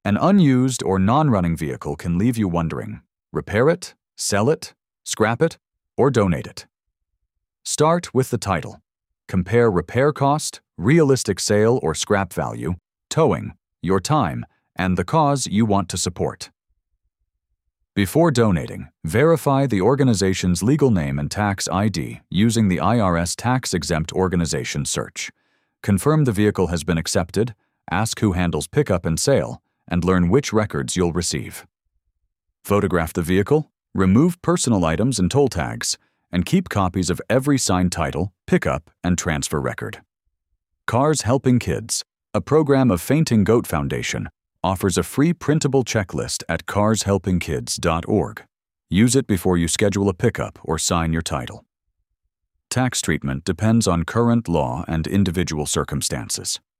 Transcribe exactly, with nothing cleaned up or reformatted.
An unused or non-running vehicle can leave you wondering: repair it, sell it, scrap it, or donate it. Start with the title. Compare repair cost, realistic sale or scrap value, towing, your time, and the cause you want to support. Before donating, verify the organization's legal name and tax I D using the I R S tax-exempt organization search. Confirm the vehicle has been accepted, ask who handles pickup and sale, and learn which records you'll receive. Photograph the vehicle, remove personal items and toll tags, and keep copies of every signed title, pickup, and transfer record. Cars Helping Kids, a program of Fainting Goat Foundation, offers a free printable checklist at cars helping kids dot org. Use it before you schedule a pickup or sign your title. Tax treatment depends on current law and individual circumstances.